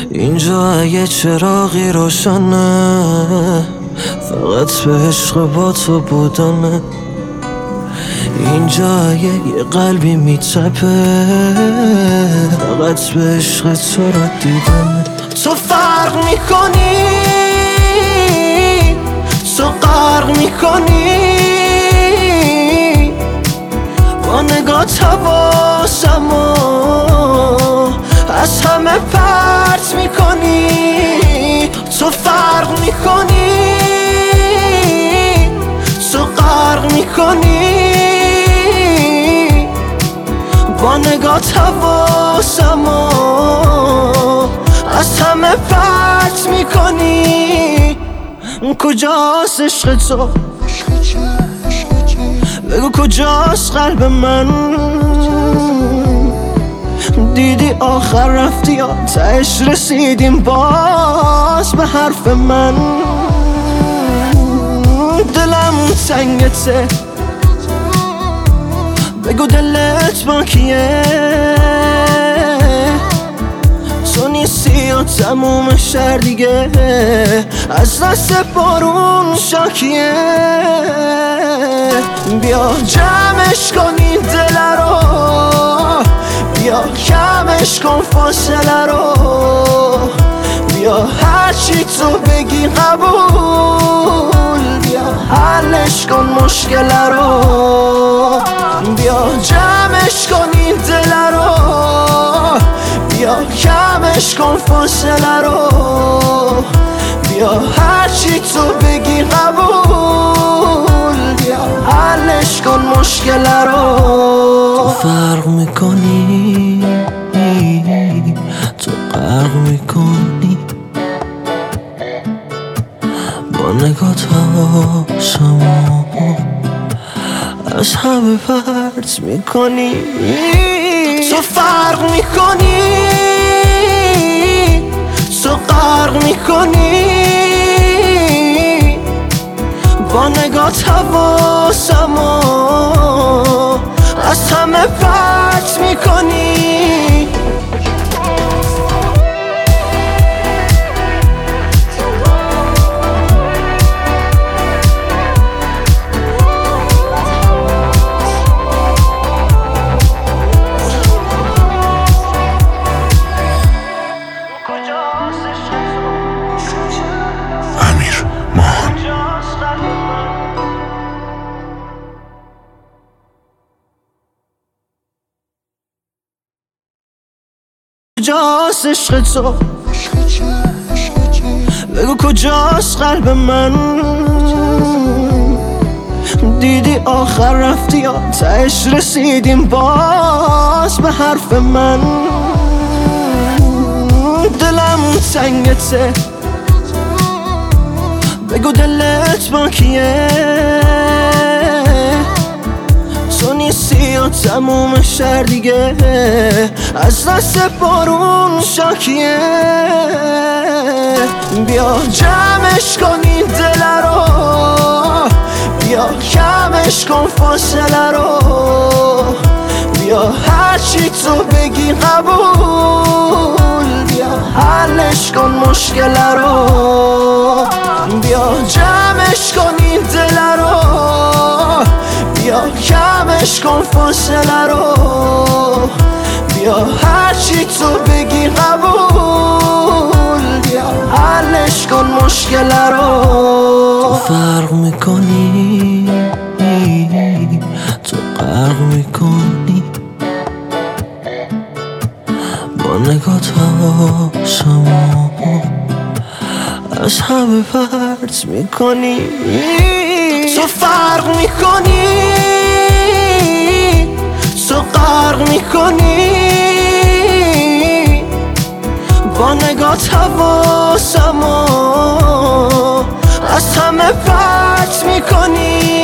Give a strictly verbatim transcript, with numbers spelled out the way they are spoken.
اینجا یه چراغی روشنه، فقط به عشق با تو بودنه. اینجا یه قلبی میتپه، فقط به عشق تو را دیدنه. تو فرق میکنی، تو غرق میکنی، با نگات حواسمو از همه پرت میکنی. تو فرق میکنی، تو غرق میکنی، با نگات حواسمو از همه پرت میکنی. کجاست عشق تو؟ بگو کجاست قلب من؟ دیدی آخر رفتی یا تهش رسیدیم باز به حرف من؟ دلم تنگته، بگو دلت با کیه؟ تو نیستی یا تموم شهر دیگه از دست بارون شاکیه. بیا جمعش کن این دل رو، بیا کمش کن فاصله رو، بیا هرچی تو بگی قبول، بیا حلش کن مشکل رو، بیا جمعش کن این دل رو، بیا کمش کن فاصله رو، بیا هرچی تو بگی قبول، بیا حلش کن مشکل رو. تو فرق میکنی، تو غرق میکنی، با نگات حواسمو از همه پرت میکنی. تو فرق میکنی، تو غرق میکنی، با نگات حواسمو از همه پرت میکنی. کجاست عشق تو؟ بگو کجاست قلب من؟ دیدی آخر رفتی یا تهش رسیدیم باز به حرف من؟ دلم تنگته، بگو دلت با کیه؟ تو نیستی یا تموم شهر دیگه از دست بارون شاکیه. بیا جمعش کن این دل رو، بیا کمش کن فاصله رو، بیا هرچی تو بگی قبول، بیا حلش کن مشکل رو، بیا جمعش کن این دل رو، بیا کمش کن فاصله رو، بیا هرچی تو بگی قبول، بیا حلش کن مشکل رو. تو فرق میکنی، تو غرق میکنی، با نگات حواسمو از همه پرت میکنی. تو فرق میکنی، تو غرق میکنی، با نگات حواسمو از همه پرت میکنی.